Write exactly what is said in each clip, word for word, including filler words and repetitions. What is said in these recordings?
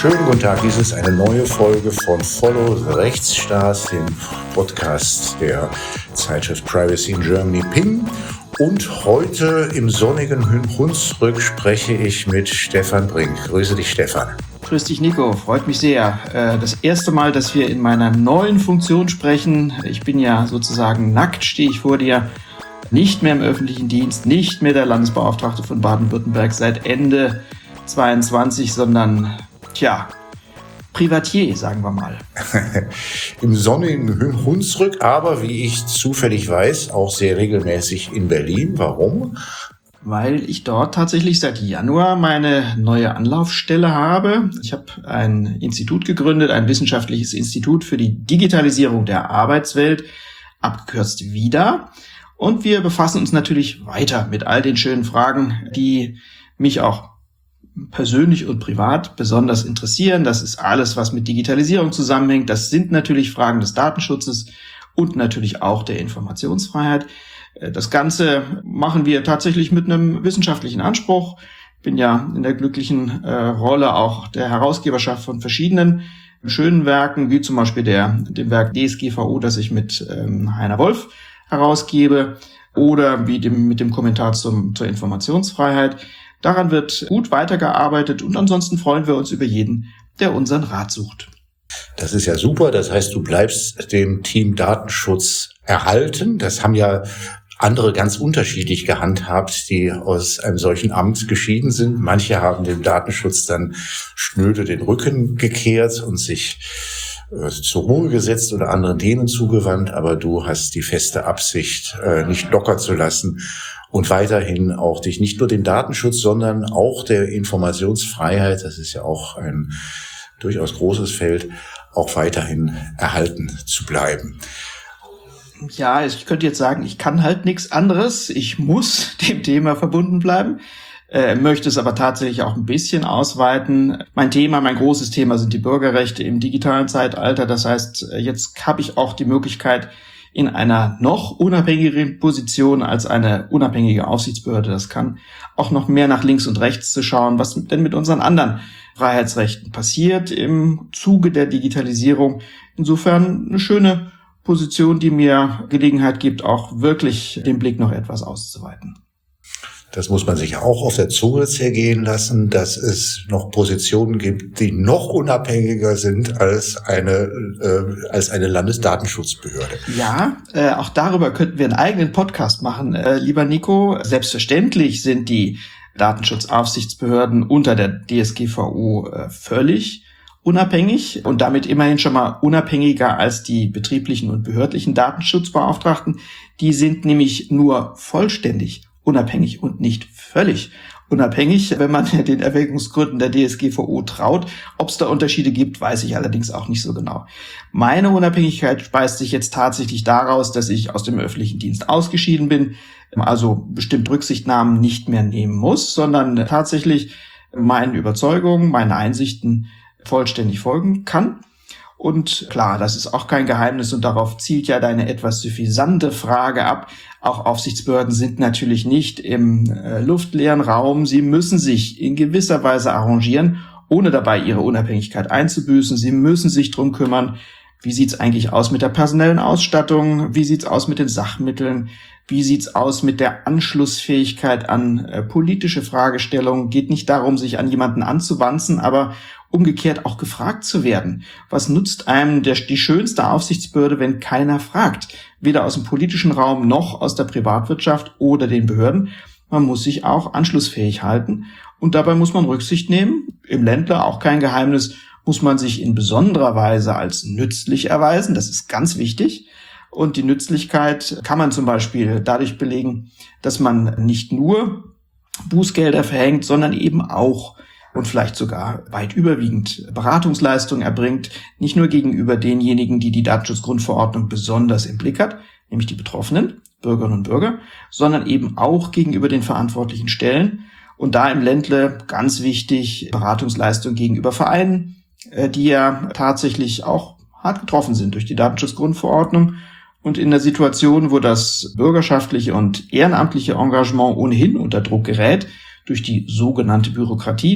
Schönen guten Tag, dies ist eine neue Folge von Follow the Rechtsstaat, dem Podcast der Zeitschrift Privacy in Germany P I N. Und heute im sonnigen Hunsrück spreche ich mit Stefan Brink. Grüße dich, Stefan. Grüß dich, Nico. Freut mich sehr. Das erste Mal, dass wir in meiner neuen Funktion sprechen. Ich bin ja sozusagen nackt, stehe ich vor dir. Nicht mehr im öffentlichen Dienst, nicht mehr der Landesbeauftragte von Baden-Württemberg seit Ende zweiundzwanzig, sondern, tja, Privatier, sagen wir mal. Im sonnigen Hunsrück, aber wie ich zufällig weiß, auch sehr regelmäßig in Berlin. Warum? Weil ich dort tatsächlich seit Januar meine neue Anlaufstelle habe. Ich habe ein Institut gegründet, ein wissenschaftliches Institut für die Digitalisierung der Arbeitswelt, abgekürzt VIDA. Und wir befassen uns natürlich weiter mit all den schönen Fragen, die mich auch persönlich und privat besonders interessieren. Das ist alles, was mit Digitalisierung zusammenhängt. Das sind natürlich Fragen des Datenschutzes und natürlich auch der Informationsfreiheit. Das Ganze machen wir tatsächlich mit einem wissenschaftlichen Anspruch. Ich bin ja in der glücklichen äh, Rolle auch der Herausgeberschaft von verschiedenen schönen Werken, wie zum Beispiel der, dem Werk D S G V O, das ich mit ähm, Heiner Wolf herausgebe, oder wie dem, mit dem Kommentar zum, zur Informationsfreiheit. Daran wird gut weitergearbeitet und ansonsten freuen wir uns über jeden, der unseren Rat sucht. Das ist ja super. Das heißt, du bleibst dem Team Datenschutz erhalten. Das haben ja andere ganz unterschiedlich gehandhabt, die aus einem solchen Amt geschieden sind. Manche haben dem Datenschutz dann schnöde den Rücken gekehrt und sich äh, zur Ruhe gesetzt oder anderen Themen zugewandt. Aber du hast die feste Absicht, äh, nicht locker zu lassen und weiterhin auch dich nicht nur dem Datenschutz, sondern auch der Informationsfreiheit, das ist ja auch ein durchaus großes Feld, auch weiterhin erhalten zu bleiben. Ja, ich könnte jetzt sagen, ich kann halt nichts anderes. Ich muss dem Thema verbunden bleiben, äh, möchte es aber tatsächlich auch ein bisschen ausweiten. Mein Thema, mein großes Thema sind die Bürgerrechte im digitalen Zeitalter. Das heißt, jetzt habe ich auch die Möglichkeit, in einer noch unabhängigeren Position als eine unabhängige Aufsichtsbehörde das kann, auch noch mehr nach links und rechts zu schauen, was denn mit unseren anderen Freiheitsrechten passiert im Zuge der Digitalisierung. Insofern eine schöne Position, die mir Gelegenheit gibt, auch wirklich den Blick noch etwas auszuweiten. Das muss man sich auch auf der Zunge zergehen lassen, dass es noch Positionen gibt, die noch unabhängiger sind als eine äh, als eine Landesdatenschutzbehörde. Ja, äh, auch darüber könnten wir einen eigenen Podcast machen, äh, lieber Nico. Selbstverständlich sind die Datenschutzaufsichtsbehörden unter der D S G V O äh, völlig unabhängig und damit immerhin schon mal unabhängiger als die betrieblichen und behördlichen Datenschutzbeauftragten. Die sind nämlich nur vollständig unabhängig und nicht völlig unabhängig, wenn man den Erwägungsgründen der D S G V O traut. Ob es da Unterschiede gibt, weiß ich allerdings auch nicht so genau. Meine Unabhängigkeit speist sich jetzt tatsächlich daraus, dass ich aus dem öffentlichen Dienst ausgeschieden bin, also bestimmt Rücksichtnahmen nicht mehr nehmen muss, sondern tatsächlich meinen Überzeugungen, meinen Einsichten vollständig folgen kann. Und klar, das ist auch kein Geheimnis und darauf zielt ja deine etwas suffisante Frage ab. Auch Aufsichtsbehörden sind natürlich nicht im äh, luftleeren Raum. Sie müssen sich in gewisser Weise arrangieren, ohne dabei ihre Unabhängigkeit einzubüßen. Sie müssen sich drum kümmern, wie sieht's eigentlich aus mit der personellen Ausstattung, wie sieht's aus mit den Sachmitteln, wie sieht's aus mit der Anschlussfähigkeit an äh, politische Fragestellungen. Geht nicht darum, sich an jemanden anzuwanzen, aber umgekehrt auch gefragt zu werden. Was nutzt einem der, die schönste Aufsichtsbehörde, wenn keiner fragt? Weder aus dem politischen Raum noch aus der Privatwirtschaft oder den Behörden. Man muss sich auch anschlussfähig halten und dabei muss man Rücksicht nehmen. Im Ländler, auch kein Geheimnis, muss man sich in besonderer Weise als nützlich erweisen. Das ist ganz wichtig. Und die Nützlichkeit kann man zum Beispiel dadurch belegen, dass man nicht nur Bußgelder verhängt, sondern eben auch und vielleicht sogar weit überwiegend Beratungsleistungen erbringt, nicht nur gegenüber denjenigen, die die Datenschutzgrundverordnung besonders im Blick hat, nämlich die Betroffenen, Bürgerinnen und Bürger, sondern eben auch gegenüber den verantwortlichen Stellen. Und da im Ländle ganz wichtig, Beratungsleistungen gegenüber Vereinen, die ja tatsächlich auch hart getroffen sind durch die Datenschutzgrundverordnung. Und in der Situation, wo das bürgerschaftliche und ehrenamtliche Engagement ohnehin unter Druck gerät, durch die sogenannte Bürokratie,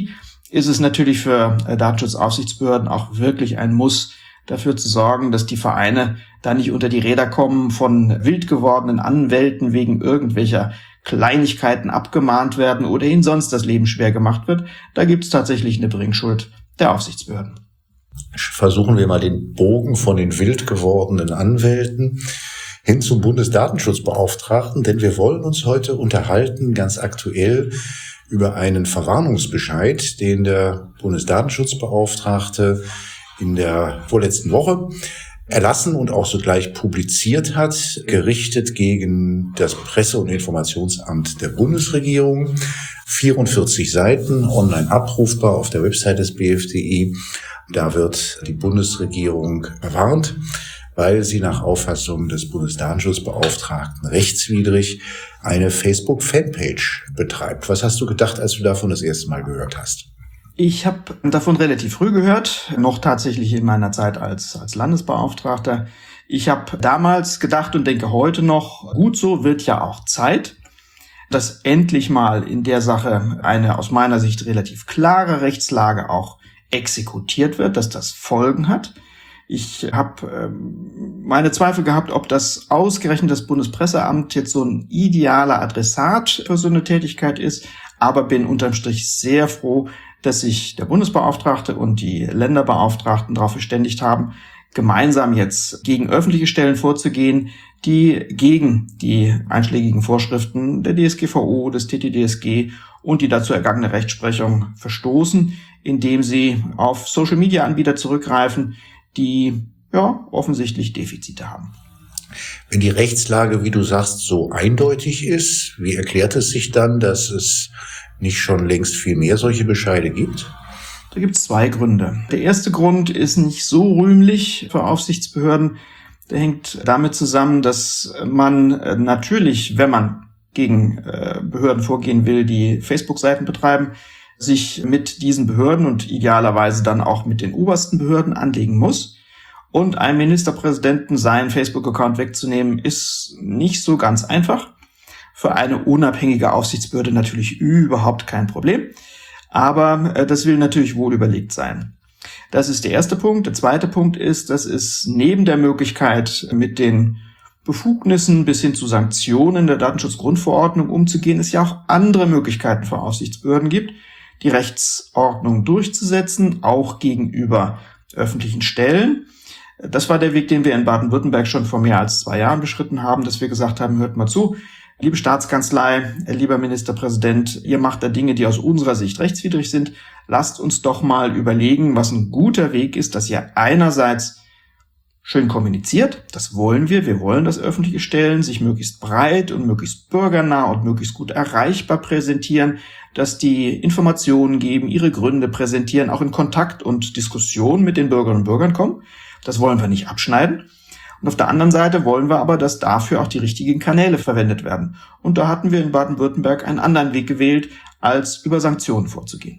ist es natürlich für Datenschutzaufsichtsbehörden auch wirklich ein Muss, dafür zu sorgen, dass die Vereine da nicht unter die Räder kommen, von wild gewordenen Anwälten wegen irgendwelcher Kleinigkeiten abgemahnt werden oder ihnen sonst das Leben schwer gemacht wird. Da gibt es tatsächlich eine Bringschuld der Aufsichtsbehörden. Versuchen wir mal den Bogen von den wild gewordenen Anwälten hin zum Bundesdatenschutzbeauftragten, denn wir wollen uns heute unterhalten, ganz aktuell, über einen Verwarnungsbescheid, den der Bundesdatenschutzbeauftragte in der vorletzten Woche erlassen und auch sogleich publiziert hat, gerichtet gegen das Presse- und Informationsamt der Bundesregierung. vierundvierzig Seiten, online abrufbar auf der Website des B F D I. Da wird die Bundesregierung erwarnt, weil sie nach Auffassung des Bundesdatenschutzbeauftragten rechtswidrig eine Facebook-Fanpage betreibt. Was hast du gedacht, als du davon das erste Mal gehört hast? Ich habe davon relativ früh gehört, noch tatsächlich in meiner Zeit als, als Landesbeauftragter. Ich habe damals gedacht und denke heute noch, gut so, wird ja auch Zeit, dass endlich mal in der Sache eine aus meiner Sicht relativ klare Rechtslage auch exekutiert wird, dass das Folgen hat. Ich habe ähm, meine Zweifel gehabt, ob das ausgerechnet das Bundespresseamt jetzt so ein idealer Adressat für so eine Tätigkeit ist, aber bin unterm Strich sehr froh, dass sich der Bundesbeauftragte und die Länderbeauftragten darauf verständigt haben, gemeinsam jetzt gegen öffentliche Stellen vorzugehen, die gegen die einschlägigen Vorschriften der D S G V O, des T T D S G und die dazu ergangene Rechtsprechung verstoßen, indem sie auf Social-Media-Anbieter zurückgreifen, die ja offensichtlich Defizite haben. Wenn die Rechtslage, wie du sagst, so eindeutig ist, wie erklärt es sich dann, dass es nicht schon längst viel mehr solche Bescheide gibt? Da gibt es zwei Gründe. Der erste Grund ist nicht so rühmlich für Aufsichtsbehörden. Der hängt damit zusammen, dass man natürlich, wenn man gegen Behörden vorgehen will, die Facebook-Seiten betreiben, sich mit diesen Behörden und idealerweise dann auch mit den obersten Behörden anlegen muss. Und einem Ministerpräsidenten seinen Facebook-Account wegzunehmen, ist nicht so ganz einfach. Für eine unabhängige Aufsichtsbehörde natürlich überhaupt kein Problem. Aber äh, das will natürlich wohl überlegt sein. Das ist der erste Punkt. Der zweite Punkt ist, dass es neben der Möglichkeit, mit den Befugnissen bis hin zu Sanktionen der Datenschutzgrundverordnung umzugehen, es ja auch andere Möglichkeiten für Aufsichtsbehörden gibt, die Rechtsordnung durchzusetzen, auch gegenüber öffentlichen Stellen. Das war der Weg, den wir in Baden-Württemberg schon vor mehr als zwei Jahren beschritten haben, dass wir gesagt haben, hört mal zu, liebe Staatskanzlei, lieber Ministerpräsident, ihr macht da Dinge, die aus unserer Sicht rechtswidrig sind. Lasst uns doch mal überlegen, was ein guter Weg ist, dass ihr einerseits schön kommuniziert. Das wollen wir. Wir wollen, dass öffentliche Stellen sich möglichst breit und möglichst bürgernah und möglichst gut erreichbar präsentieren, dass die Informationen geben, ihre Gründe präsentieren, auch in Kontakt und Diskussion mit den Bürgerinnen und Bürgern kommen. Das wollen wir nicht abschneiden. Und auf der anderen Seite wollen wir aber, dass dafür auch die richtigen Kanäle verwendet werden. Und da hatten wir in Baden-Württemberg einen anderen Weg gewählt, als über Sanktionen vorzugehen.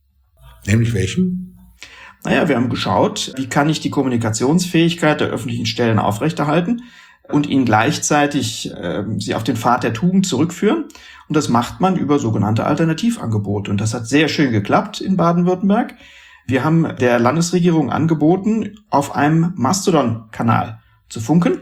Nämlich welchen? Naja, wir haben geschaut, wie kann ich die Kommunikationsfähigkeit der öffentlichen Stellen aufrechterhalten und ihnen gleichzeitig äh, sie auf den Pfad der Tugend zurückführen. Und das macht man über sogenannte Alternativangebote. Und das hat sehr schön geklappt in Baden-Württemberg. Wir haben der Landesregierung angeboten, auf einem Mastodon-Kanal zu funken.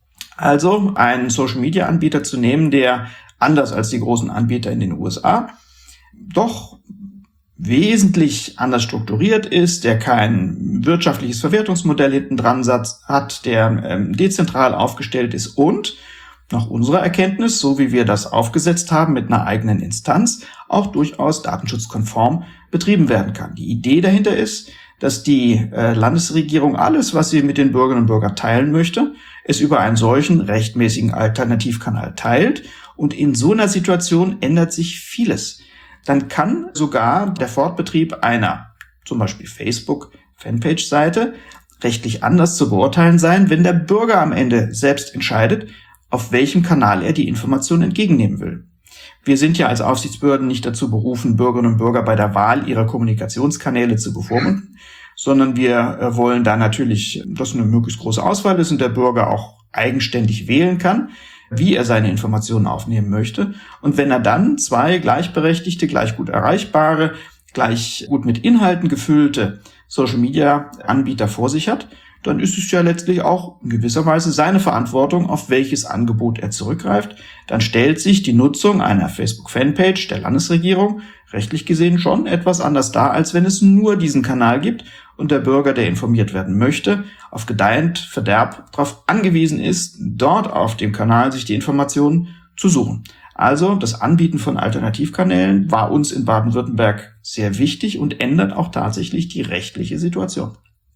Also einen Social-Media-Anbieter zu nehmen, der anders als die großen Anbieter in den U S A doch wesentlich anders strukturiert ist, der kein wirtschaftliches Verwertungsmodell hinten dran hat, der ähm, dezentral aufgestellt ist und nach unserer Erkenntnis, so wie wir das aufgesetzt haben mit einer eigenen Instanz, auch durchaus datenschutzkonform betrieben werden kann. Die Idee dahinter ist, dass die äh, Landesregierung alles, was sie mit den Bürgerinnen und Bürgern teilen möchte, es über einen solchen rechtmäßigen Alternativkanal teilt. Und in so einer Situation ändert sich vieles. Dann kann sogar der Fortbetrieb einer, zum Beispiel Facebook-Fanpage-Seite, rechtlich anders zu beurteilen sein, wenn der Bürger am Ende selbst entscheidet, auf welchem Kanal er die Information entgegennehmen will. Wir sind ja als Aufsichtsbehörden nicht dazu berufen, Bürgerinnen und Bürger bei der Wahl ihrer Kommunikationskanäle zu bevormunden, sondern wir wollen da natürlich, dass eine möglichst große Auswahl ist und der Bürger auch eigenständig wählen kann, wie er seine Informationen aufnehmen möchte. Und wenn er dann zwei gleichberechtigte, gleich gut erreichbare, gleich gut mit Inhalten gefüllte Social-Media-Anbieter vor sich hat, dann ist es ja letztlich auch in gewisser Weise seine Verantwortung, auf welches Angebot er zurückgreift. Dann stellt sich die Nutzung einer Facebook-Fanpage der Landesregierung rechtlich gesehen schon etwas anders dar, als wenn es nur diesen Kanal gibt und der Bürger, der informiert werden möchte, auf gedeihend Verderb darauf angewiesen ist, dort auf dem Kanal sich die Informationen zu suchen. Also das Anbieten von Alternativkanälen war uns in Baden-Württemberg sehr wichtig und ändert auch tatsächlich die rechtliche Situation.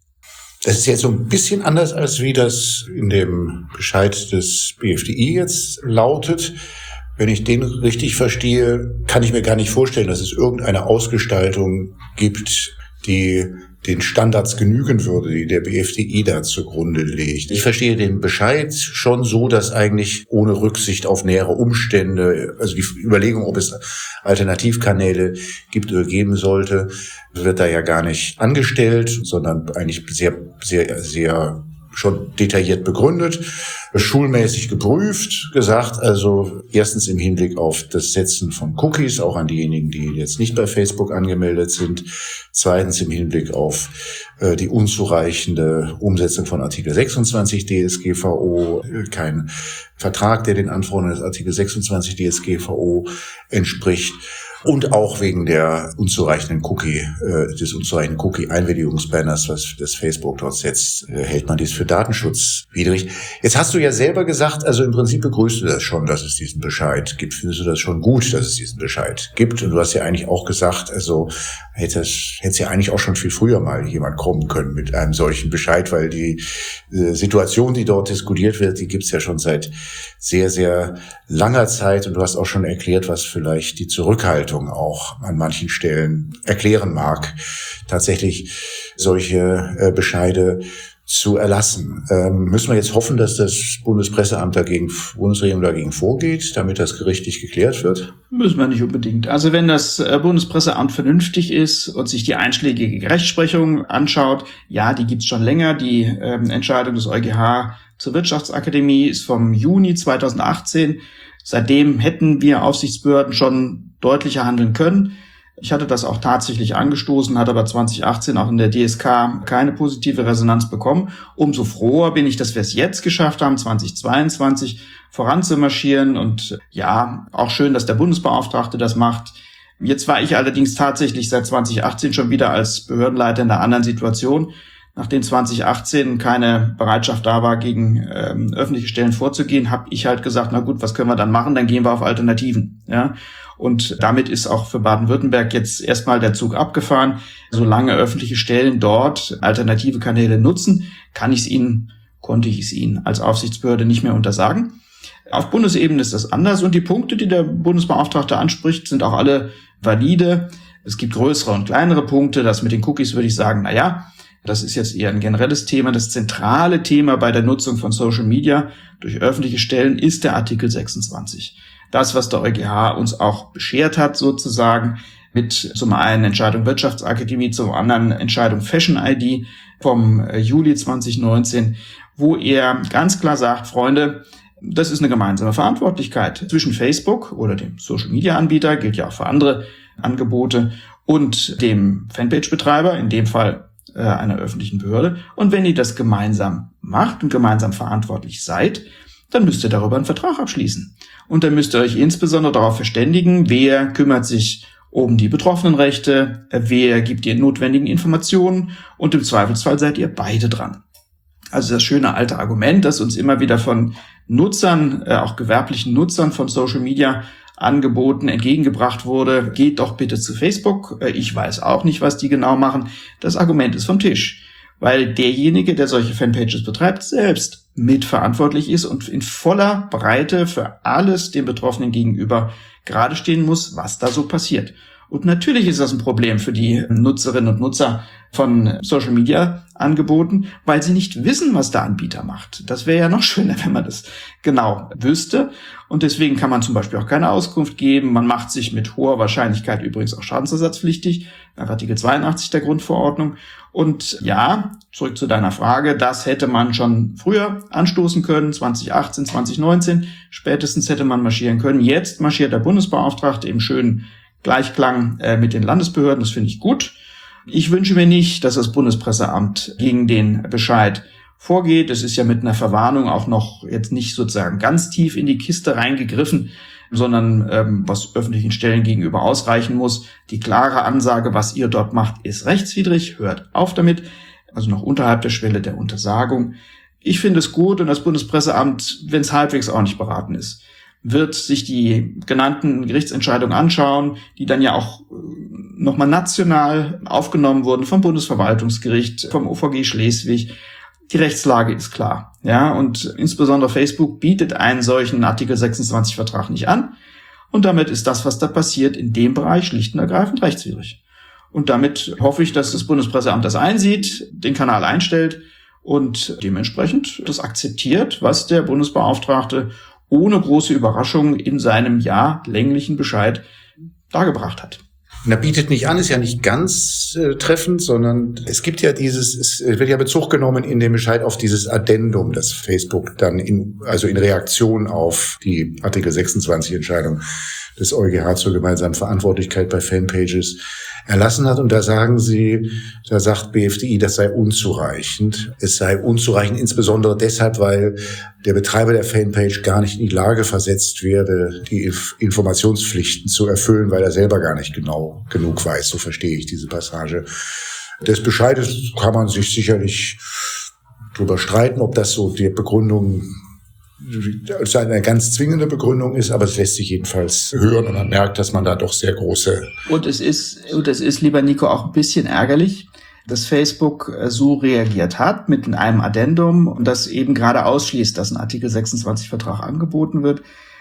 Das ist jetzt so ein bisschen anders, als wie das in dem Bescheid des B F D I jetzt lautet. Wenn ich den richtig verstehe, kann ich mir gar nicht vorstellen, dass es irgendeine Ausgestaltung gibt, die den Standards genügen würde, die der B F D I da zugrunde legt. Ich verstehe den Bescheid schon so, dass eigentlich ohne Rücksicht auf nähere Umstände, also die Überlegung, ob es Alternativkanäle gibt oder geben sollte, wird da ja gar nicht angestellt, sondern eigentlich sehr, sehr, sehr schon detailliert begründet, schulmäßig geprüft, gesagt, also erstens im Hinblick auf das Setzen von Cookies, auch an diejenigen, die jetzt nicht bei Facebook angemeldet sind, zweitens im Hinblick auf äh, die unzureichende Umsetzung von Artikel sechsundzwanzig D S G V O, äh, kein Vertrag, der den Anforderungen des Artikel sechsundzwanzig D S G V O entspricht. Und auch wegen der unzureichenden Cookie, äh, des unzureichenden Cookie-Einwilligungsbanners, was das Facebook dort setzt, äh, hält man dies für datenschutzwidrig. Jetzt hast du ja selber gesagt, also im Prinzip begrüßt du das schon, dass es diesen Bescheid gibt. Findest du das schon gut, dass es diesen Bescheid gibt? Und du hast ja eigentlich auch gesagt, also hätte es hätte ja eigentlich auch schon viel früher mal jemand kommen können mit einem solchen Bescheid, weil die äh, Situation, die dort diskutiert wird, die gibt's ja schon seit sehr, sehr langer Zeit. Und du hast auch schon erklärt, was vielleicht die Zurückhaltung auch an manchen Stellen erklären mag, tatsächlich solche äh, Bescheide zu erlassen. Ähm, müssen wir jetzt hoffen, dass das Bundespresseamt dagegen, Bundesregierung dagegen vorgeht, damit das gerichtlich geklärt wird? Müssen wir nicht unbedingt. Also wenn das äh, Bundespresseamt vernünftig ist und sich die einschlägige Rechtsprechung anschaut, ja, die gibt's schon länger. Die ähm, Entscheidung des EuGH zur Wirtschaftsakademie ist vom Juni zweitausendachtzehn. Seitdem hätten wir Aufsichtsbehörden schon deutlicher handeln können. Ich hatte das auch tatsächlich angestoßen, hat aber zwanzig achtzehn auch in der D S K keine positive Resonanz bekommen. Umso froher bin ich, dass wir es jetzt geschafft haben, zwanzig zweiundzwanzig voranzumarschieren. Und ja, auch schön, dass der Bundesbeauftragte das macht. Jetzt war ich allerdings tatsächlich seit zwanzig achtzehn schon wieder als Behördenleiter in einer anderen Situation. Nachdem zwanzig achtzehn keine Bereitschaft da war, gegen ähm, öffentliche Stellen vorzugehen, habe ich halt gesagt, na gut, was können wir dann machen? Dann gehen wir auf Alternativen. Ja, und damit ist auch für Baden-Württemberg jetzt erstmal der Zug abgefahren. Solange öffentliche Stellen dort alternative Kanäle nutzen, kann ich es ihnen, konnte ich es ihnen als Aufsichtsbehörde nicht mehr untersagen. Auf Bundesebene ist das anders und die Punkte, die der Bundesbeauftragte anspricht, sind auch alle valide. Es gibt größere und kleinere Punkte. Das mit den Cookies würde ich sagen, na ja, das ist jetzt eher ein generelles Thema. Das zentrale Thema bei der Nutzung von Social Media durch öffentliche Stellen ist der Artikel sechsundzwanzig. Das, was der EuGH uns auch beschert hat, sozusagen, mit zum einen Entscheidung Wirtschaftsakademie, zum anderen Entscheidung Fashion I D vom Juli zwanzig neunzehn, wo er ganz klar sagt, Freunde, das ist eine gemeinsame Verantwortlichkeit zwischen Facebook oder dem Social-Media-Anbieter, gilt ja auch für andere Angebote, und dem Fanpage-Betreiber, in dem Fall einer öffentlichen Behörde. Und wenn ihr das gemeinsam macht und gemeinsam verantwortlich seid, dann müsst ihr darüber einen Vertrag abschließen. Und dann müsst ihr euch insbesondere darauf verständigen, wer kümmert sich um die Betroffenenrechte, wer gibt die notwendigen Informationen, und im Zweifelsfall seid ihr beide dran. Also das schöne alte Argument, das uns immer wieder von Nutzern, auch gewerblichen Nutzern von Social Media Angeboten entgegengebracht wurde, geht doch bitte zu Facebook. Ich weiß auch nicht, was die genau machen. Das Argument ist vom Tisch, weil derjenige, der solche Fanpages betreibt, selbst mitverantwortlich ist und in voller Breite für alles dem Betroffenen gegenüber gerade stehen muss, was da so passiert. Und natürlich ist das ein Problem für die Nutzerinnen und Nutzer von Social Media Angeboten, weil sie nicht wissen, was der Anbieter macht. Das wäre ja noch schöner, wenn man das genau wüsste. Und deswegen kann man zum Beispiel auch keine Auskunft geben. Man macht sich mit hoher Wahrscheinlichkeit übrigens auch schadensersatzpflichtig nach Artikel zweiundachtzig der Grundverordnung. Und ja, zurück zu deiner Frage, das hätte man schon früher anstoßen können, zwanzig achtzehn, zwanzig neunzehn. Spätestens hätte man marschieren können. Jetzt marschiert der Bundesbeauftragte im schönen Gleichklang äh, mit den Landesbehörden. Das finde ich gut. Ich wünsche mir nicht, dass das Bundespresseamt gegen den Bescheid vorgeht. Es ist ja mit einer Verwarnung auch noch jetzt nicht sozusagen ganz tief in die Kiste reingegriffen, sondern ähm, was öffentlichen Stellen gegenüber ausreichen muss. Die klare Ansage, was ihr dort macht, ist rechtswidrig. Hört auf damit. Also noch unterhalb der Schwelle der Untersagung. Ich finde es gut und das Bundespresseamt, wenn es halbwegs ordentlich beraten ist, wird sich die genannten Gerichtsentscheidungen anschauen, die dann ja auch nochmal national aufgenommen wurden vom Bundesverwaltungsgericht, vom O V G Schleswig. Die Rechtslage ist klar, ja, und insbesondere Facebook bietet einen solchen Artikel sechsundzwanzig Vertrag nicht an und damit ist das, was da passiert, in dem Bereich schlicht und ergreifend rechtswidrig. Und damit hoffe ich, dass das Bundespresseamt das einsieht, den Kanal einstellt und dementsprechend das akzeptiert, was der Bundesbeauftragte ohne große Überraschung in seinem ja länglichen Bescheid dargebracht hat. Na, bietet nicht an, ist ja nicht ganz äh, treffend, sondern es gibt ja dieses, es wird ja Bezug genommen in dem Bescheid auf dieses Addendum, das Facebook dann in, also in Reaktion auf die Artikel sechsundzwanzig Entscheidung des EuGH zur gemeinsamen Verantwortlichkeit bei Fanpages erlassen hat. Und da sagen sie, da sagt B F D I, das sei unzureichend. Es sei unzureichend, insbesondere deshalb, weil der Betreiber der Fanpage gar nicht in die Lage versetzt werde, die Informationspflichten zu erfüllen, weil er selber gar nicht genau genug weiß. So verstehe ich diese Passage. Des Bescheides kann man sich sicherlich drüber streiten, ob das so die Begründung als eine ganz zwingende Begründung ist, aber es lässt sich jedenfalls hören und man merkt, dass man da doch sehr große... Und es ist, und es ist, lieber Nico, auch ein bisschen ärgerlich, dass Facebook so reagiert hat mit einem Addendum und das eben gerade ausschließt, dass ein Artikel sechsundzwanzig Vertrag angeboten wird.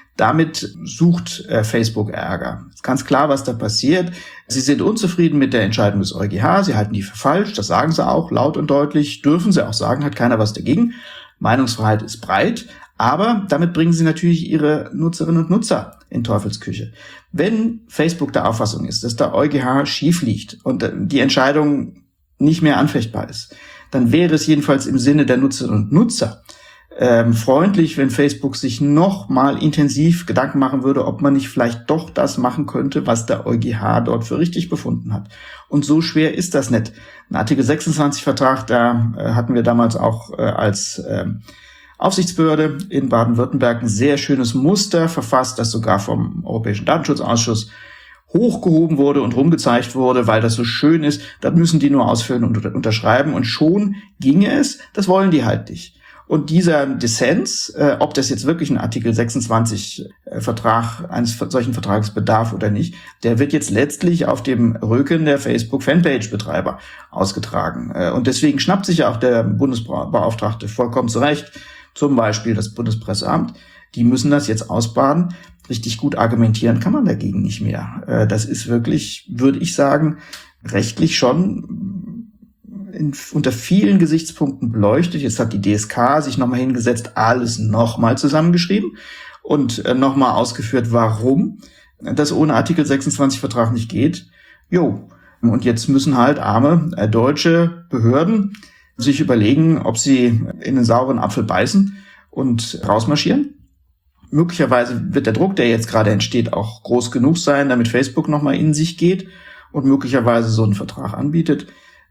Damit sucht äh, Facebook Ärger. Ist ganz klar, was da passiert. Sie sind unzufrieden mit der Entscheidung des EuGH. Sie halten die für falsch. Das sagen sie auch laut und deutlich. Dürfen sie auch sagen, hat keiner was dagegen. Meinungsfreiheit ist breit. Aber damit bringen sie natürlich ihre Nutzerinnen und Nutzer in Teufelsküche. Wenn Facebook der Auffassung ist, dass der EuGH schief liegt und die Entscheidung nicht mehr anfechtbar ist, dann wäre es jedenfalls im Sinne der Nutzerinnen und Nutzer ähm, freundlich, wenn Facebook sich noch mal intensiv Gedanken machen würde, ob man nicht vielleicht doch das machen könnte, was der EuGH dort für richtig befunden hat. Und so schwer ist das nicht. Ein Artikel sechsundzwanzig Vertrag, da äh, hatten wir damals auch äh, als äh, Aufsichtsbehörde in Baden-Württemberg ein sehr schönes Muster verfasst, das sogar vom Europäischen Datenschutzausschuss hochgehoben wurde und rumgezeigt wurde, weil das so schön ist. Da müssen die nur ausfüllen und unterschreiben und schon ginge es. Das wollen die halt nicht. Und dieser Dissens, äh, ob das jetzt wirklich ein Artikel sechsundzwanzig äh, Vertrag, eines solchen Vertrages bedarf oder nicht, der wird jetzt letztlich auf dem Rücken der Facebook-Fanpage-Betreiber ausgetragen. Äh, und deswegen schnappt sich ja auch der Bundesbeauftragte vollkommen zurecht, zum Beispiel das Bundespresseamt. Die müssen das jetzt ausbaden. Richtig gut argumentieren kann man dagegen nicht mehr. Äh, das ist wirklich, würde ich sagen, rechtlich schon in, unter vielen Gesichtspunkten beleuchtet. Jetzt hat die D S K sich nochmal hingesetzt, alles nochmal zusammengeschrieben und äh, nochmal ausgeführt, warum das ohne Artikel sechsundzwanzig Vertrag nicht geht. Jo, und jetzt müssen halt arme äh, deutsche Behörden sich überlegen, ob sie in einen sauren Apfel beißen und rausmarschieren. Möglicherweise wird der Druck, der jetzt gerade entsteht, auch groß genug sein, damit Facebook nochmal in sich geht und möglicherweise so einen Vertrag anbietet.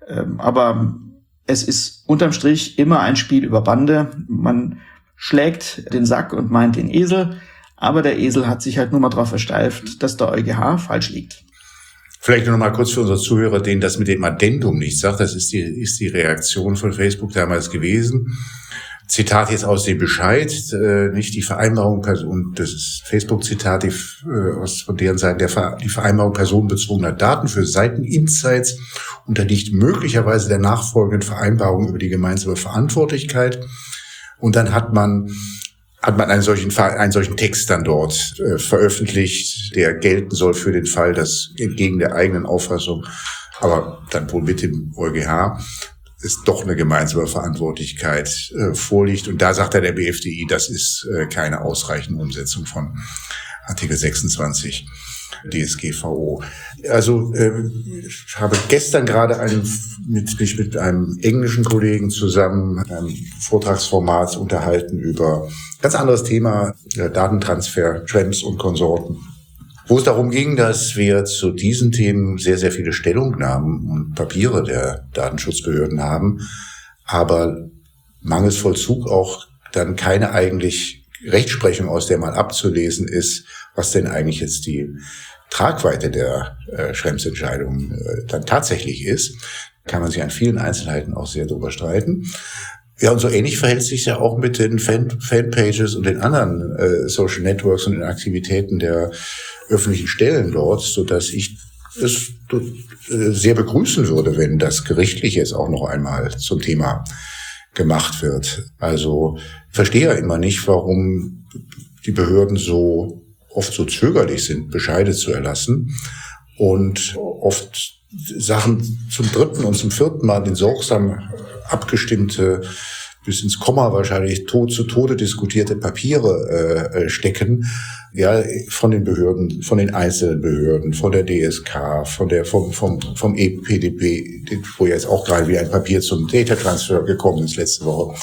Aber es ist unterm Strich immer ein Spiel über Bande. Man schlägt den Sack und meint den Esel, aber der Esel hat sich halt nur mal darauf versteift, dass der EuGH falsch liegt. Vielleicht noch mal kurz für unsere Zuhörer, denen das mit dem Addendum nicht sagt. Das ist die, ist die Reaktion von Facebook damals gewesen. Zitat jetzt aus dem Bescheid, äh, nicht die Vereinbarung, und das ist Facebook-Zitat, die, äh, aus von deren Seite, der, die Vereinbarung personenbezogener Daten für Seiteninsights unterliegt möglicherweise der nachfolgenden Vereinbarung über die gemeinsame Verantwortlichkeit. Und dann hat man hat man einen solchen, einen solchen Text dann dort äh, veröffentlicht, der gelten soll für den Fall, dass entgegen der eigenen Auffassung, aber dann wohl mit dem EuGH, es doch eine gemeinsame Verantwortlichkeit äh, vorliegt. Und da sagt dann der B F D I, das ist äh, keine ausreichende Umsetzung von Artikel sechsundzwanzig D S G V O. Also äh, ich habe gestern gerade einen, mit, mich mit einem englischen Kollegen zusammen einem Vortragsformat unterhalten über ein ganz anderes Thema, äh, Datentransfer, Trends und Konsorten. wo es darum ging, dass wir zu diesen Themen sehr, sehr viele Stellungnahmen und Papiere der Datenschutzbehörden haben, aber mangels Vollzug auch dann keine eigentlich Rechtsprechung, aus der mal abzulesen ist, was denn eigentlich jetzt die Tragweite der äh, Schrems-Entscheidung äh, dann tatsächlich ist. Kann man sich an vielen Einzelheiten auch sehr drüber streiten. Ja, und so ähnlich verhält es sich ja auch mit den Fan Fanpages und den anderen äh, Social Networks und den Aktivitäten der öffentlichen Stellen dort, so dass ich es äh, sehr begrüßen würde, wenn das gerichtlich jetzt auch noch einmal zum Thema gemacht wird. Also ich verstehe ja immer nicht, warum die Behörden so oft so zögerlich sind, Bescheide zu erlassen und oft Sachen zum dritten und zum vierten Mal in sorgsam abgestimmte, bis ins Komma wahrscheinlich tot zu Tode diskutierte Papiere äh, stecken, ja, von den Behörden, von den einzelnen Behörden, von der D S K, von der vom vom vom E P D P, wo jetzt auch gerade wieder ein Papier zum Data Transfer gekommen ist letzte Woche.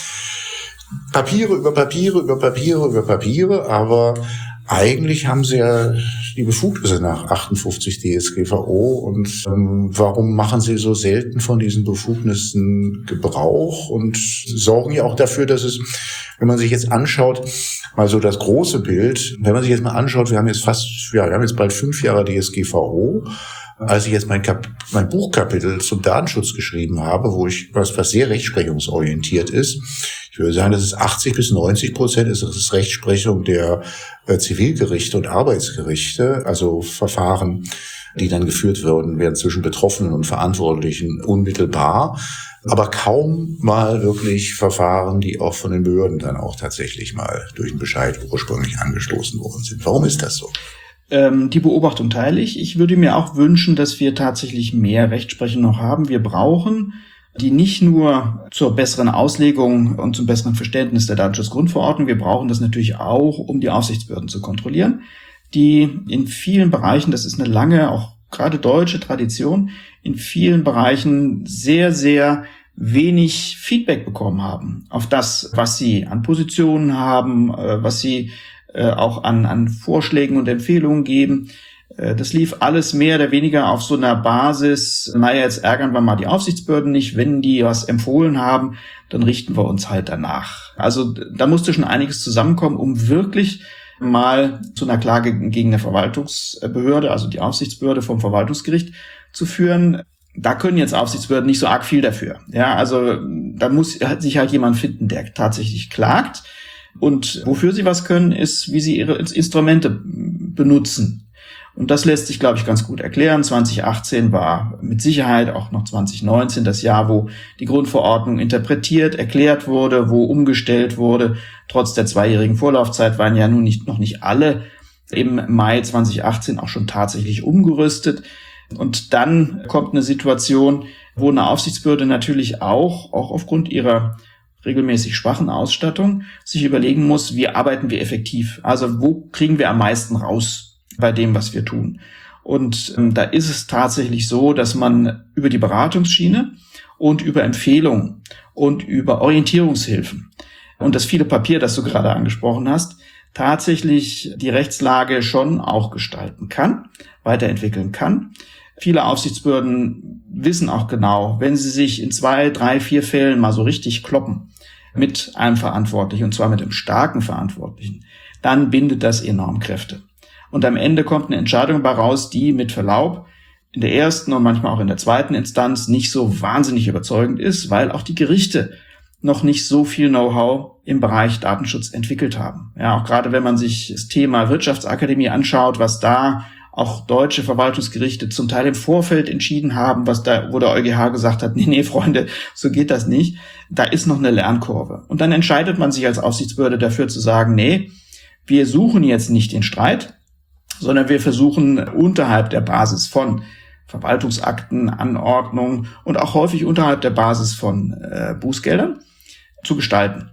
Papiere über Papiere über Papiere über Papiere, aber eigentlich haben sie ja die Befugnisse nach achtundfünfzig D S G V O und ähm, warum machen sie so selten von diesen Befugnissen Gebrauch und sorgen ja auch dafür, dass es, wenn man sich jetzt anschaut, mal so das große Bild, wenn man sich jetzt mal anschaut, wir haben jetzt fast, ja, wir haben jetzt bald fünf Jahre D S G V O. Als ich jetzt mein, Kap- mein Buchkapitel zum Datenschutz geschrieben habe, wo ich was, was sehr rechtsprechungsorientiert ist, ich würde sagen, das ist achtzig bis neunzig Prozent ist das Rechtsprechung der äh, Zivilgerichte und Arbeitsgerichte, also Verfahren, die dann geführt werden, werden zwischen Betroffenen und Verantwortlichen unmittelbar, aber kaum mal wirklich Verfahren, die auch von den Behörden dann auch tatsächlich mal durch einen Bescheid ursprünglich angestoßen worden sind. Warum ist das so? Ähm, die Beobachtung teile ich. Ich würde mir auch wünschen, dass wir tatsächlich mehr Rechtsprechung noch haben. Wir brauchen die nicht nur zur besseren Auslegung und zum besseren Verständnis der Datenschutzgrundverordnung. Wir brauchen das natürlich auch, um die Aufsichtsbehörden zu kontrollieren, die in vielen Bereichen, das ist eine lange, auch gerade deutsche Tradition, in vielen Bereichen sehr, sehr wenig Feedback bekommen haben auf das, was sie an Positionen haben, was sie auch an, an Vorschlägen und Empfehlungen geben. Das lief alles mehr oder weniger auf so einer Basis, naja, jetzt ärgern wir mal die Aufsichtsbehörden nicht, wenn die was empfohlen haben, dann richten wir uns halt danach. Also da musste schon einiges zusammenkommen, um wirklich mal zu einer Klage gegen eine Verwaltungsbehörde, also die Aufsichtsbehörde vom Verwaltungsgericht zu führen. Da können jetzt Aufsichtsbehörden nicht so arg viel dafür. Ja, also da muss sich halt jemand finden, der tatsächlich klagt. Und wofür sie was können, ist, wie sie ihre Instrumente benutzen. Und das lässt sich, glaube ich, ganz gut erklären. zwanzig achtzehn war mit Sicherheit auch noch zwanzig neunzehn das Jahr, wo die Grundverordnung interpretiert, erklärt wurde, wo umgestellt wurde. Trotz der zweijährigen Vorlaufzeit waren ja nun nicht, noch nicht alle im Mai zwanzig achtzehn auch schon tatsächlich umgerüstet. Und dann kommt eine Situation, wo eine Aufsichtsbehörde natürlich auch, auch aufgrund ihrer regelmäßig schwachen Ausstattung, sich überlegen muss, wie arbeiten wir effektiv? Also wo kriegen wir am meisten raus bei dem, was wir tun? Und ähm, da ist es tatsächlich so, dass man über die Beratungsschiene und über Empfehlungen und über Orientierungshilfen und das viele Papier, das du gerade angesprochen hast, tatsächlich die Rechtslage schon auch gestalten kann, weiterentwickeln kann. Viele Aufsichtsbehörden wissen auch genau, wenn sie sich in zwei, drei, vier Fällen mal so richtig kloppen mit einem Verantwortlichen, und zwar mit einem starken Verantwortlichen, dann bindet das enorm Kräfte. Und am Ende kommt eine Entscheidung dabei raus, die mit Verlaub in der ersten und manchmal auch in der zweiten Instanz nicht so wahnsinnig überzeugend ist, weil auch die Gerichte noch nicht so viel Know-how im Bereich Datenschutz entwickelt haben. Ja, auch gerade wenn man sich das Thema Wirtschaftsakademie anschaut, was da auch deutsche Verwaltungsgerichte zum Teil im Vorfeld entschieden haben, was da, wo der EuGH gesagt hat, nee, nee, Freunde, so geht das nicht. Da ist noch eine Lernkurve. Und dann entscheidet man sich als Aufsichtsbehörde dafür zu sagen, nee, wir suchen jetzt nicht den Streit, sondern wir versuchen unterhalb der Basis von Verwaltungsakten, Anordnungen und auch häufig unterhalb der Basis von äh, Bußgeldern zu gestalten.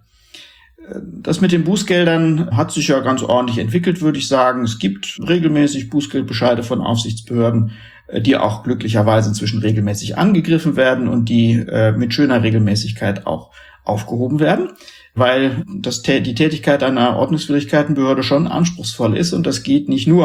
Das mit den Bußgeldern hat sich ja ganz ordentlich entwickelt, würde ich sagen. Es gibt regelmäßig Bußgeldbescheide von Aufsichtsbehörden, die auch glücklicherweise inzwischen regelmäßig angegriffen werden und die äh, mit schöner Regelmäßigkeit auch aufgehoben werden, weil das, die Tätigkeit einer Ordnungswidrigkeitenbehörde schon anspruchsvoll ist und das geht nicht nur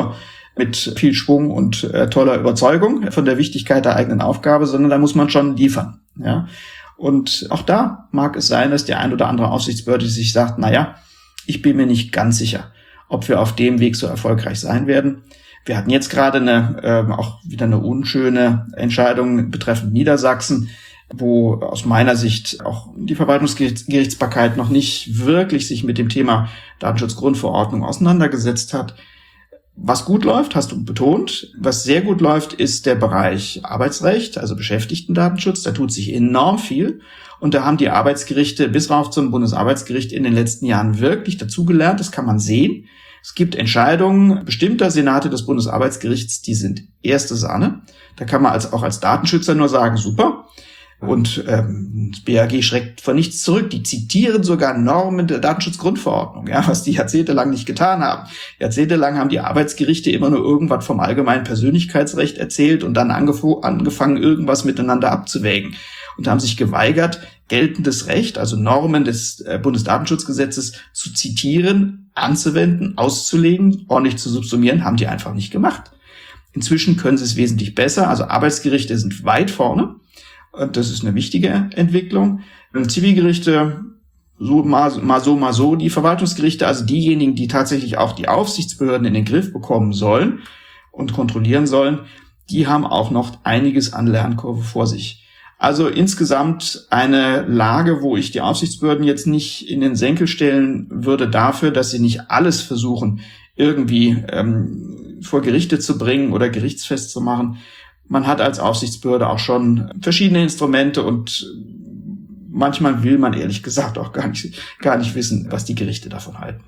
mit viel Schwung und äh, toller Überzeugung von der Wichtigkeit der eigenen Aufgabe, sondern da muss man schon liefern. Ja. Und auch da mag es sein, dass die ein oder andere Aufsichtsbehörde sich sagt, na ja, ich bin mir nicht ganz sicher, ob wir auf dem Weg so erfolgreich sein werden. Wir hatten jetzt gerade eine, äh, auch wieder eine unschöne Entscheidung betreffend Niedersachsen, wo aus meiner Sicht auch die Verwaltungsgerichtsbarkeit noch nicht wirklich sich mit dem Thema Datenschutzgrundverordnung auseinandergesetzt hat. Was gut läuft, hast du betont. Was sehr gut läuft, ist der Bereich Arbeitsrecht, also Beschäftigtendatenschutz. Da tut sich enorm viel. Und da haben die Arbeitsgerichte bis rauf zum Bundesarbeitsgericht in den letzten Jahren wirklich dazugelernt. Das kann man sehen. Es gibt Entscheidungen bestimmter Senate des Bundesarbeitsgerichts, die sind erste Sahne. Da kann man als, auch als Datenschützer nur sagen, super. Und ähm, das B A G schreckt vor nichts zurück. Die zitieren sogar Normen der Datenschutzgrundverordnung, ja, was die jahrzehntelang nicht getan haben. Jahrzehntelang haben die Arbeitsgerichte immer nur irgendwas vom allgemeinen Persönlichkeitsrecht erzählt und dann angef- angefangen, irgendwas miteinander abzuwägen. Und haben sich geweigert, geltendes Recht, also Normen des äh, Bundesdatenschutzgesetzes zu zitieren, anzuwenden, auszulegen, ordentlich zu subsumieren, haben die einfach nicht gemacht. Inzwischen können sie es wesentlich besser. Also Arbeitsgerichte sind weit vorne. Und das ist eine wichtige Entwicklung. Zivilgerichte, so mal, mal so, mal so. Die Verwaltungsgerichte, also diejenigen, die tatsächlich auch die Aufsichtsbehörden in den Griff bekommen sollen und kontrollieren sollen, die haben auch noch einiges an Lernkurve vor sich. Also insgesamt eine Lage, wo ich die Aufsichtsbehörden jetzt nicht in den Senkel stellen würde dafür, dass sie nicht alles versuchen, irgendwie ähm, vor Gerichte zu bringen oder gerichtsfest zu machen. Man hat als Aufsichtsbehörde auch schon verschiedene Instrumente und manchmal will man ehrlich gesagt auch gar nicht, gar nicht wissen, was die Gerichte davon halten.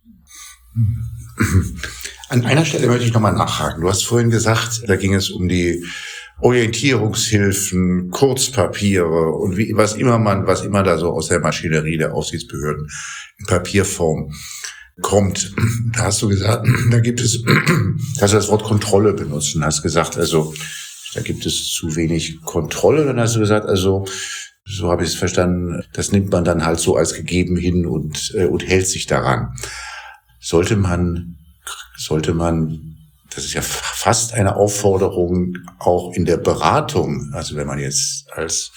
An einer Stelle möchte ich nochmal nachhaken. Du hast vorhin gesagt, da ging es um die Orientierungshilfen, Kurzpapiere und wie, was immer man, was immer da so aus der Maschinerie der Aufsichtsbehörden in Papierform kommt. Da hast du gesagt, da gibt es, hast du das Wort Kontrolle benutzt und hast gesagt, also, da gibt es zu wenig Kontrolle. Dann hast du gesagt, also, so habe ich es verstanden, das nimmt man dann halt so als gegeben hin und, äh, und hält sich daran. Sollte man, sollte man, das ist ja fast eine Aufforderung auch in der Beratung, also wenn man jetzt als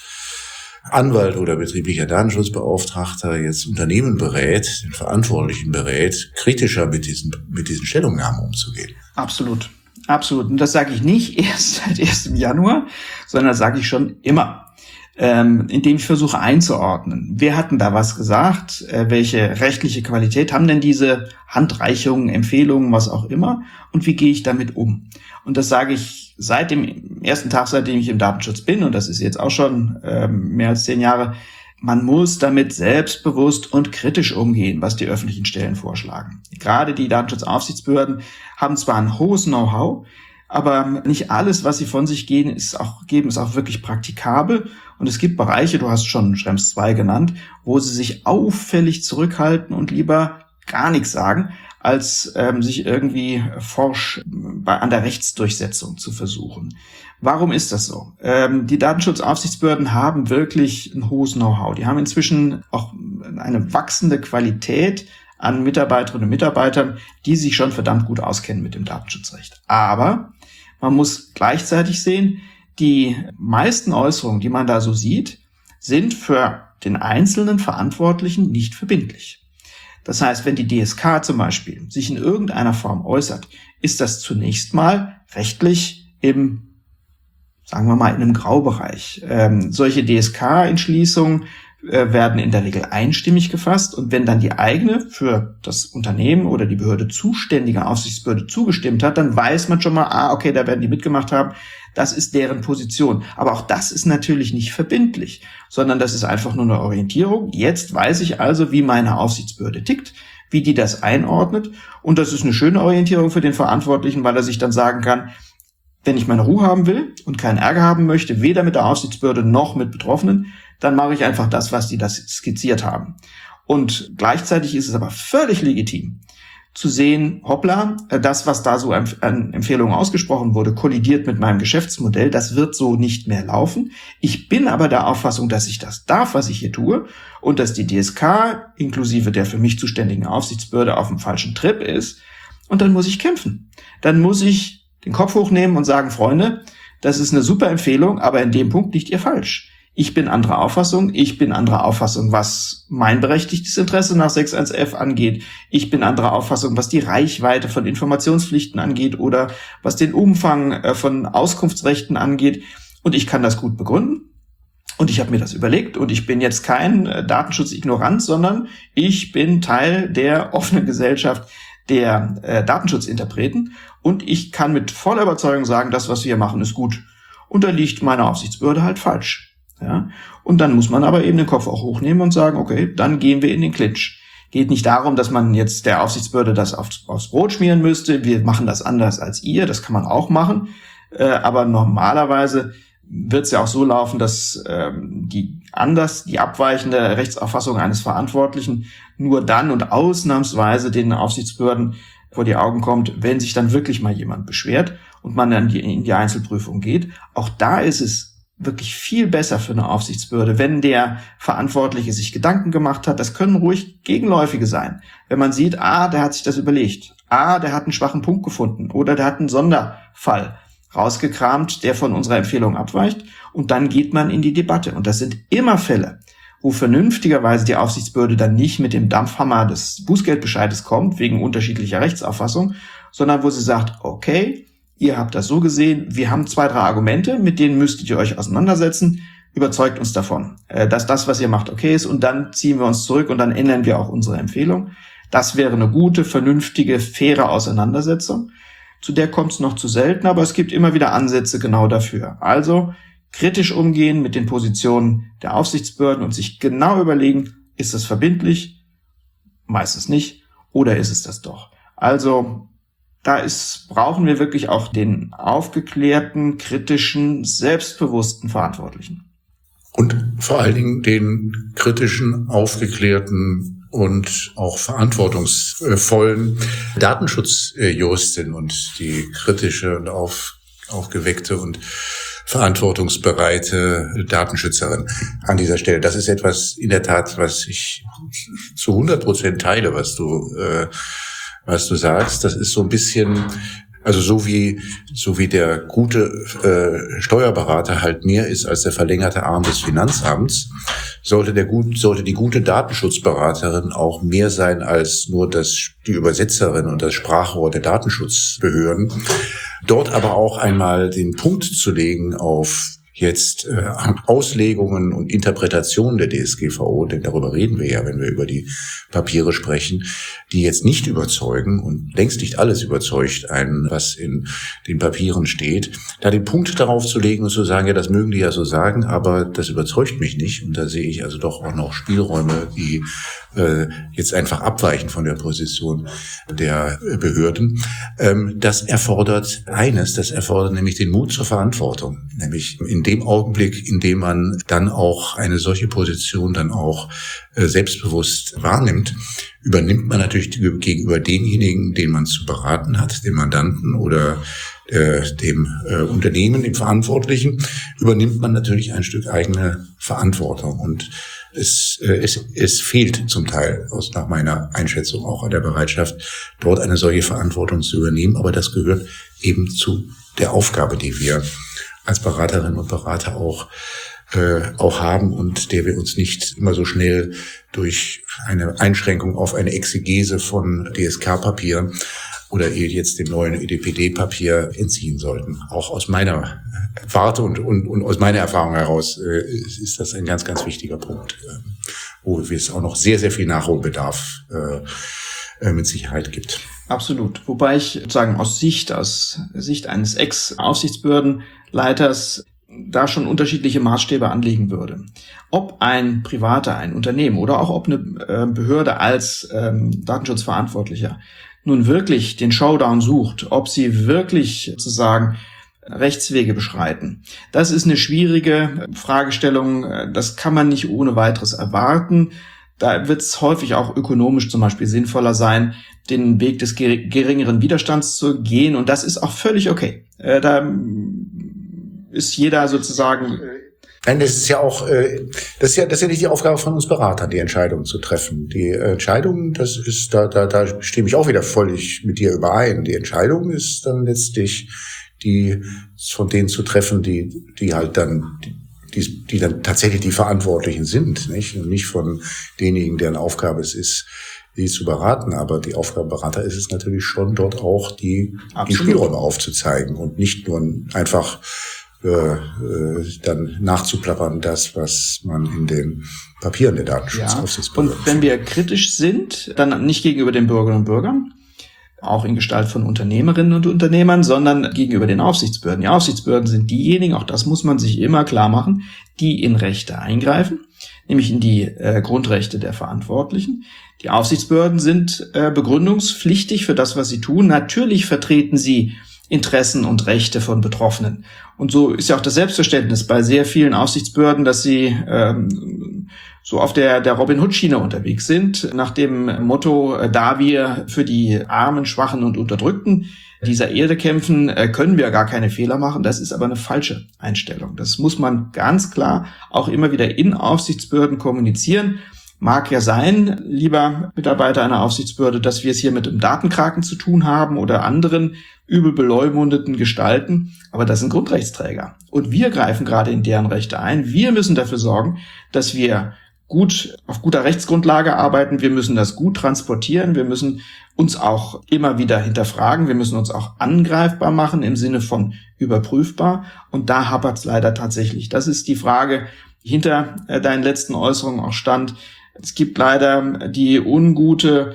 Anwalt oder betrieblicher Datenschutzbeauftragter jetzt Unternehmen berät, den Verantwortlichen berät, kritischer mit diesen, mit diesen Stellungnahmen umzugehen. Absolut. Absolut. Und das sage ich nicht erst seit ersten Januar, sondern das sage ich schon immer, ähm, indem ich versuche einzuordnen. Wer hat denn da was gesagt? Äh, welche rechtliche Qualität haben denn diese Handreichungen, Empfehlungen, was auch immer? Und wie gehe ich damit um? Und das sage ich seit dem ersten Tag, seitdem ich im Datenschutz bin, und das ist jetzt auch schon ähm, mehr als zehn Jahre. Man muss damit selbstbewusst und kritisch umgehen, was die öffentlichen Stellen vorschlagen. Gerade die Datenschutzaufsichtsbehörden haben zwar ein hohes Know-how, aber nicht alles, was sie von sich geben, ist auch, geben, ist auch wirklich praktikabel. Und es gibt Bereiche, du hast schon Schrems zwei genannt, wo sie sich auffällig zurückhalten und lieber gar nichts sagen, als ähm, sich irgendwie forsch bei, an der Rechtsdurchsetzung zu versuchen. Warum ist das so? Ähm, die Datenschutzaufsichtsbehörden haben wirklich ein hohes Know-how. Die haben inzwischen auch eine wachsende Qualität an Mitarbeiterinnen und Mitarbeitern, die sich schon verdammt gut auskennen mit dem Datenschutzrecht. Aber man muss gleichzeitig sehen, die meisten Äußerungen, die man da so sieht, sind für den einzelnen Verantwortlichen nicht verbindlich. Das heißt, wenn die D S K zum Beispiel sich in irgendeiner Form äußert, ist das zunächst mal rechtlich im, sagen wir mal, in einem Graubereich. Ähm, solche D S K-Entschließungen äh, werden in der Regel einstimmig gefasst, und wenn dann die eigene für das Unternehmen oder die Behörde zuständige Aufsichtsbehörde zugestimmt hat, dann weiß man schon mal, ah, okay, da werden die mitgemacht haben, das ist deren Position. Aber auch das ist natürlich nicht verbindlich, sondern das ist einfach nur eine Orientierung. Jetzt weiß ich also, wie meine Aufsichtsbehörde tickt, wie die das einordnet, und das ist eine schöne Orientierung für den Verantwortlichen, weil er sich dann sagen kann, wenn ich meine Ruhe haben will und keinen Ärger haben möchte, weder mit der Aufsichtsbehörde noch mit Betroffenen, dann mache ich einfach das, was die das skizziert haben. Und gleichzeitig ist es aber völlig legitim zu sehen, hoppla, das, was da so an Empfehlungen ausgesprochen wurde, kollidiert mit meinem Geschäftsmodell, das wird so nicht mehr laufen. Ich bin aber der Auffassung, dass ich das darf, was ich hier tue, und dass die D S K inklusive der für mich zuständigen Aufsichtsbehörde auf dem falschen Trip ist. Und dann muss ich kämpfen. Dann muss ich den Kopf hochnehmen und sagen, Freunde, das ist eine super Empfehlung, aber in dem Punkt liegt ihr falsch. Ich bin anderer Auffassung. Ich bin anderer Auffassung, was mein berechtigtes Interesse nach sechs Punkt eins f angeht. Ich bin anderer Auffassung, was die Reichweite von Informationspflichten angeht oder was den Umfang von Auskunftsrechten angeht. Und ich kann das gut begründen. Und ich habe mir das überlegt und ich bin jetzt kein Datenschutz-Ignorant, sondern ich bin Teil der offenen Gesellschaft der äh, Datenschutzinterpreten und ich kann mit voller Überzeugung sagen, das, was wir machen, ist gut. Und da liegt meine Aufsichtsbehörde halt falsch. Ja? Und dann muss man aber eben den Kopf auch hochnehmen und sagen, okay, dann gehen wir in den Clinch. Geht nicht darum, dass man jetzt der Aufsichtsbehörde das aufs, aufs Brot schmieren müsste. Wir machen das anders als ihr, das kann man auch machen. Äh, aber normalerweise wird es ja auch so laufen, dass ähm, die anders, die abweichende Rechtsauffassung eines Verantwortlichen nur dann und ausnahmsweise den Aufsichtsbehörden vor die Augen kommt, wenn sich dann wirklich mal jemand beschwert und man dann die, in die Einzelprüfung geht. Auch da ist es wirklich viel besser für eine Aufsichtsbehörde, wenn der Verantwortliche sich Gedanken gemacht hat. Das können ruhig Gegenläufige sein. Wenn man sieht, ah, der hat sich das überlegt, ah, der hat einen schwachen Punkt gefunden oder der hat einen Sonderfall rausgekramt, der von unserer Empfehlung abweicht, und dann geht man in die Debatte. Und das sind immer Fälle, wo vernünftigerweise die Aufsichtsbehörde dann nicht mit dem Dampfhammer des Bußgeldbescheides kommt, wegen unterschiedlicher Rechtsauffassung, sondern wo sie sagt, okay, ihr habt das so gesehen, wir haben zwei, drei Argumente, mit denen müsstet ihr euch auseinandersetzen, überzeugt uns davon, dass das, was ihr macht, okay ist, und dann ziehen wir uns zurück und dann ändern wir auch unsere Empfehlung. Das wäre eine gute, vernünftige, faire Auseinandersetzung. Zu der kommt es noch zu selten, aber es gibt immer wieder Ansätze genau dafür. Also kritisch umgehen mit den Positionen der Aufsichtsbehörden und sich genau überlegen, ist es verbindlich? Meistens nicht. Oder ist es das doch? Also da ist, brauchen wir wirklich auch den aufgeklärten, kritischen, selbstbewussten Verantwortlichen. Und vor allen Dingen den kritischen, aufgeklärten und auch verantwortungsvollen Datenschutzjuristin und die kritische und auf, aufgeweckte und verantwortungsbereite Datenschützerin an dieser Stelle. Das ist etwas in der Tat, was ich zu hundert Prozent teile, was du, äh, was du sagst. Das ist so ein bisschen, also so wie so wie der gute äh, Steuerberater halt mehr ist als der verlängerte Arm des Finanzamts, sollte der gut sollte die gute Datenschutzberaterin auch mehr sein als nur das die Übersetzerin und das Sprachrohr der Datenschutzbehörden. Dort aber auch einmal den Punkt zu legen auf jetzt äh, Auslegungen und Interpretationen der D S G V O, denn darüber reden wir ja, wenn wir über die Papiere sprechen, die jetzt nicht überzeugen und längst nicht alles überzeugt einen, was in den Papieren steht, da den Punkt darauf zu legen und zu sagen, ja, das mögen die ja so sagen, aber das überzeugt mich nicht, und da sehe ich also doch auch noch Spielräume, die äh, jetzt einfach abweichen von der Position der Behörden. Ähm, das erfordert eines, das erfordert nämlich den Mut zur Verantwortung, nämlich in dem Augenblick, in dem man dann auch eine solche Position dann auch äh, selbstbewusst wahrnimmt, übernimmt man natürlich gegenüber denjenigen, den man zu beraten hat, dem Mandanten oder äh, dem äh, Unternehmen, dem Verantwortlichen, übernimmt man natürlich ein Stück eigene Verantwortung. Und es, äh, es, es fehlt zum Teil, aus nach meiner Einschätzung, auch an der Bereitschaft, dort eine solche Verantwortung zu übernehmen. Aber das gehört eben zu der Aufgabe, die wir als Beraterinnen und Berater auch äh, auch haben und der wir uns nicht immer so schnell durch eine Einschränkung auf eine Exegese von D S K-Papieren oder jetzt dem neuen E D P D-Papier entziehen sollten. Auch aus meiner Warte und, und, und aus meiner Erfahrung heraus äh, ist das ein ganz, ganz wichtiger Punkt, äh, wo es auch noch sehr, sehr viel Nachholbedarf äh, äh, mit Sicherheit gibt. Absolut. Wobei ich sozusagen aus Sicht, aus Sicht eines Ex-Aufsichtsbehördenleiters da schon unterschiedliche Maßstäbe anlegen würde. Ob ein Privater, ein Unternehmen oder auch ob eine äh, Behörde als ähm, Datenschutzverantwortlicher nun wirklich den Showdown sucht, ob sie wirklich sozusagen Rechtswege beschreiten. Das ist eine schwierige Fragestellung. Das kann man nicht ohne weiteres erwarten. Da wird es häufig auch ökonomisch zum Beispiel sinnvoller sein, den Weg des geringeren Widerstands zu gehen. Und das ist auch völlig okay. Da ist jeder sozusagen Nein, das ist ja auch, äh, das ist ja, das ist ja nicht die Aufgabe von uns Beratern, die Entscheidungen zu treffen. Die Entscheidung, das ist, da, da, da stimme ich auch wieder völlig mit dir überein. Die Entscheidung ist dann letztlich die von denen zu treffen, die, die halt dann, die, die dann tatsächlich die Verantwortlichen sind, nicht? Und nicht von denjenigen, deren Aufgabe es ist, die zu beraten. Aber die Aufgabe Berater ist es natürlich schon, dort auch die, die Spielräume aufzuzeigen und nicht nur einfach Äh, dann nachzuplappern, das, was man in den Papieren der Datenschutzaufsichtsbehörde. Ja. Und wenn wir kritisch sind, dann nicht gegenüber den Bürgerinnen und Bürgern, auch in Gestalt von Unternehmerinnen und Unternehmern, sondern gegenüber den Aufsichtsbehörden. Die Aufsichtsbehörden sind diejenigen, auch das muss man sich immer klar machen, die in Rechte eingreifen, nämlich in die äh, Grundrechte der Verantwortlichen. Die Aufsichtsbehörden sind äh, begründungspflichtig für das, was sie tun. Natürlich vertreten sie Interessen und Rechte von Betroffenen. Und so ist ja auch das Selbstverständnis bei sehr vielen Aufsichtsbehörden, dass sie ähm, so auf der, der Robin Hood-Schiene unterwegs sind, nach dem Motto, äh, da wir für die Armen, Schwachen und Unterdrückten dieser Erde kämpfen, äh, können wir gar keine Fehler machen. Das ist aber eine falsche Einstellung. Das muss man ganz klar auch immer wieder in Aufsichtsbehörden kommunizieren. Mag ja sein, lieber Mitarbeiter einer Aufsichtsbehörde, dass wir es hier mit einem Datenkraken zu tun haben oder anderen übel beleumundeten Gestalten, aber das sind Grundrechtsträger. Und wir greifen gerade in deren Rechte ein. Wir müssen dafür sorgen, dass wir gut auf guter Rechtsgrundlage arbeiten. Wir müssen das gut transportieren. Wir müssen uns auch immer wieder hinterfragen. Wir müssen uns auch angreifbar machen im Sinne von überprüfbar. Und da hapert es leider tatsächlich. Das ist die Frage, die hinter deinen letzten Äußerungen auch stand. Es gibt leider die ungute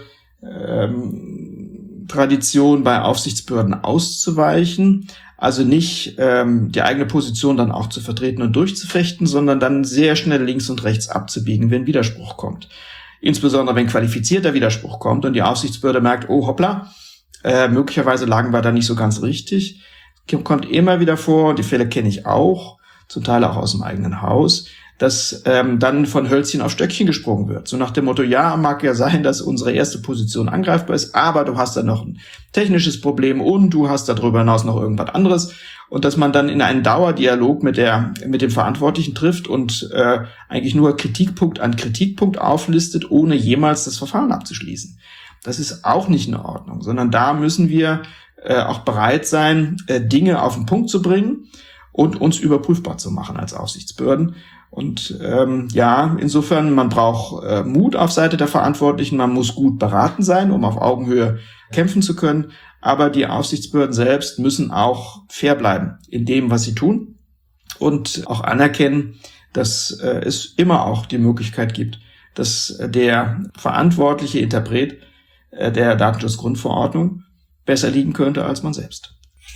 ähm, Tradition, bei Aufsichtsbehörden auszuweichen, also nicht ähm, die eigene Position dann auch zu vertreten und durchzufechten, sondern dann sehr schnell links und rechts abzubiegen, wenn Widerspruch kommt. Insbesondere wenn qualifizierter Widerspruch kommt und die Aufsichtsbehörde merkt, oh hoppla, äh, möglicherweise lagen wir da nicht so ganz richtig. Kommt immer wieder vor, die Fälle kenne ich auch, zum Teil auch aus dem eigenen Haus, dass ähm, dann von Hölzchen auf Stöckchen gesprungen wird. So nach dem Motto, ja, mag ja sein, dass unsere erste Position angreifbar ist, aber du hast da noch ein technisches Problem und du hast darüber hinaus noch irgendwas anderes. Und dass man dann in einen Dauerdialog mit der mit dem Verantwortlichen trifft und äh, eigentlich nur Kritikpunkt an Kritikpunkt auflistet, ohne jemals das Verfahren abzuschließen. Das ist auch nicht in Ordnung, sondern da müssen wir äh, auch bereit sein, äh, Dinge auf den Punkt zu bringen und uns überprüfbar zu machen als Aufsichtsbehörden. Und ähm, ja, insofern, man braucht äh, Mut auf Seite der Verantwortlichen, man muss gut beraten sein, um auf Augenhöhe kämpfen zu können, aber die Aufsichtsbehörden selbst müssen auch fair bleiben in dem, was sie tun und auch anerkennen, dass äh, es immer auch die Möglichkeit gibt, dass der verantwortliche Interpret äh, der Datenschutzgrundverordnung besser liegen könnte als man selbst.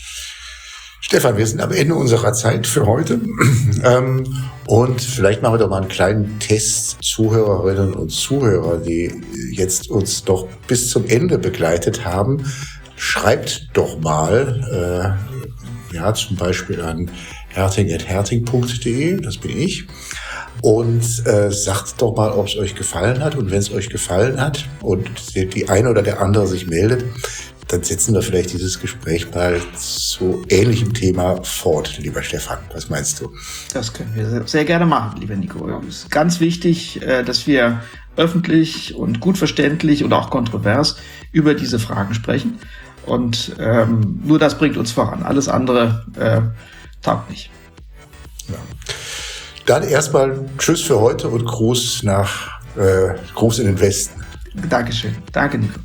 Stefan, wir sind am Ende unserer Zeit für heute. ähm, und vielleicht machen wir doch mal einen kleinen Test, Zuhörerinnen und Zuhörer, die jetzt uns doch bis zum Ende begleitet haben. Schreibt doch mal, äh, ja, zum Beispiel an herting at herting punkt de, das bin ich. Und äh, sagt doch mal, ob es euch gefallen hat. Und wenn es euch gefallen hat und die eine oder der andere sich meldet, dann setzen wir vielleicht dieses Gespräch mal zu ähnlichem Thema fort, lieber Stefan. Was meinst du? Das können wir sehr gerne machen, lieber Nico. Es ist ganz wichtig, dass wir öffentlich und gut verständlich und auch kontrovers über diese Fragen sprechen. Und ähm, nur das bringt uns voran. Alles andere äh, taugt nicht. Ja. Dann erstmal Tschüss für heute und Gruß nach äh, Gruß in den Westen. Dankeschön. Danke, Nico.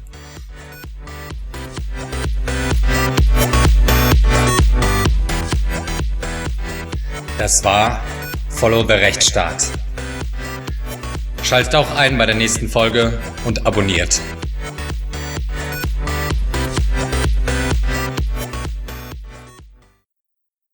Das war Follow the Rechtsstaat. Schaltet auch ein bei der nächsten Folge und abonniert.